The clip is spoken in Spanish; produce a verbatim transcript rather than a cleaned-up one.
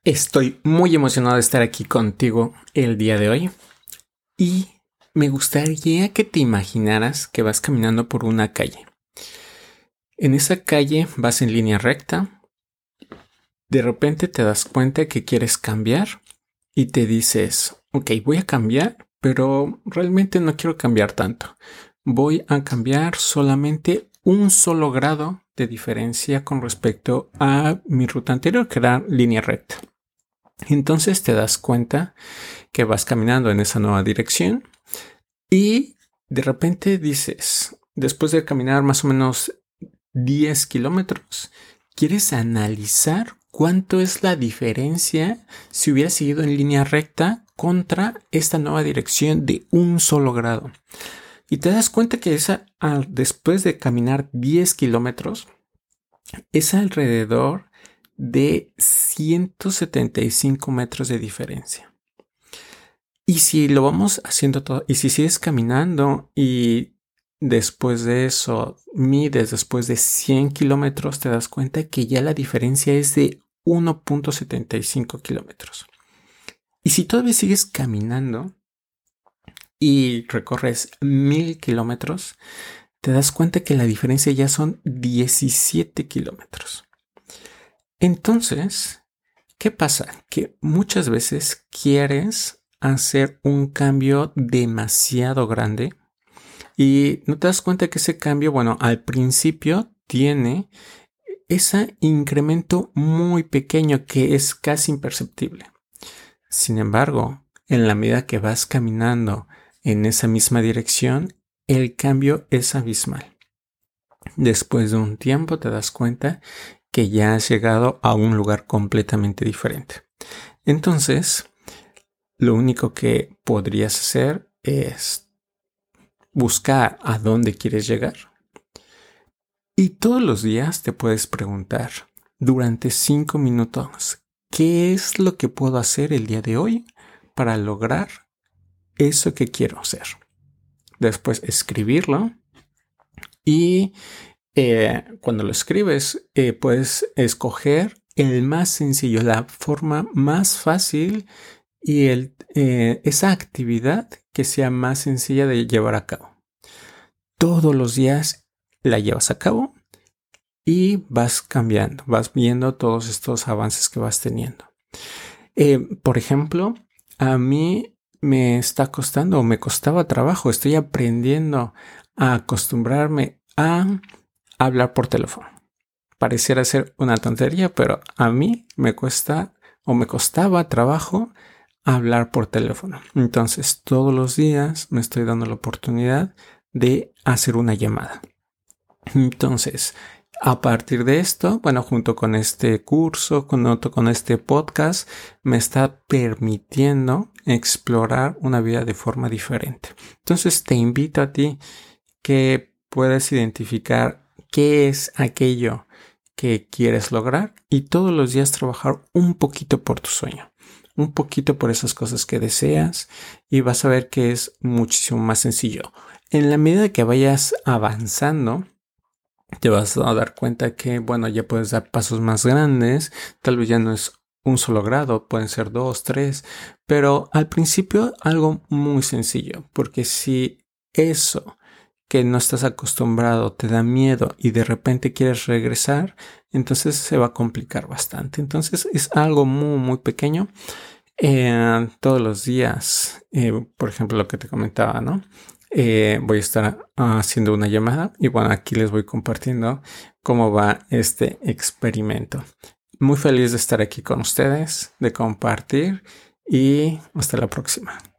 Estoy muy emocionado de estar aquí contigo el día de hoy y me gustaría que te imaginaras que vas caminando por una calle. En esa calle vas en línea recta, de repente te das cuenta que quieres cambiar y te dices, ok, voy a cambiar, pero realmente no quiero cambiar tanto. Voy a cambiar solamente un solo grado de diferencia con respecto a mi ruta anterior, que era línea recta. Entonces te das cuenta que vas caminando en esa nueva dirección y de repente dices, después de caminar más o menos diez kilómetros, quieres analizar cuánto es la diferencia si hubieras seguido en línea recta contra esta nueva dirección de un solo grado. Y te das cuenta que esa, después de caminar diez kilómetros, es alrededor de ciento setenta y cinco metros de diferencia. Y si lo vamos haciendo todo, y si sigues caminando y después de eso mides después de cien kilómetros, te das cuenta que ya la diferencia es de uno punto setenta y cinco kilómetros. Y si todavía sigues caminando y recorres mil kilómetros, te das cuenta que la diferencia ya son diecisiete kilómetros. Entonces, ¿qué pasa? Que muchas veces quieres hacer un cambio demasiado grande y no te das cuenta que ese cambio, bueno, al principio tiene ese incremento muy pequeño que es casi imperceptible. Sin embargo, en la medida que vas caminando en esa misma dirección, el cambio es abismal. Después de un tiempo te das cuenta que ya has llegado a un lugar completamente diferente. Entonces, lo único que podrías hacer es buscar a dónde quieres llegar. Y todos los días te puedes preguntar, durante cinco minutos, ¿qué es lo que puedo hacer el día de hoy para lograr eso que quiero hacer? Después escribirlo y Eh, cuando lo escribes, eh, puedes escoger el más sencillo, la forma más fácil y el, eh, esa actividad que sea más sencilla de llevar a cabo. Todos los días la llevas a cabo y vas cambiando, vas viendo todos estos avances que vas teniendo. Eh, por ejemplo, a mí me está costando o me costaba trabajo, estoy aprendiendo a acostumbrarme a hablar por teléfono. Pareciera ser una tontería, pero a mí me cuesta o me costaba trabajo hablar por teléfono. Entonces, todos los días me estoy dando la oportunidad de hacer una llamada. Entonces, a partir de esto, bueno, junto con este curso, con, con este podcast, me está permitiendo explorar una vida de forma diferente. Entonces, te invito a ti que puedas identificar qué es aquello que quieres lograr y todos los días trabajar un poquito por tu sueño, un poquito por esas cosas que deseas y vas a ver que es muchísimo más sencillo. En la medida que vayas avanzando, te vas a dar cuenta que, bueno, ya puedes dar pasos más grandes, tal vez ya no es un solo grado, pueden ser dos, tres, pero al principio algo muy sencillo, porque si eso que no estás acostumbrado te da miedo y de repente quieres regresar, entonces se va a complicar bastante. Entonces es algo muy, muy pequeño. Eh, todos los días, eh, por ejemplo, lo que te comentaba, ¿no? Eh, voy a estar haciendo una llamada y bueno, aquí les voy compartiendo cómo va este experimento. Muy feliz de estar aquí con ustedes, de compartir y hasta la próxima.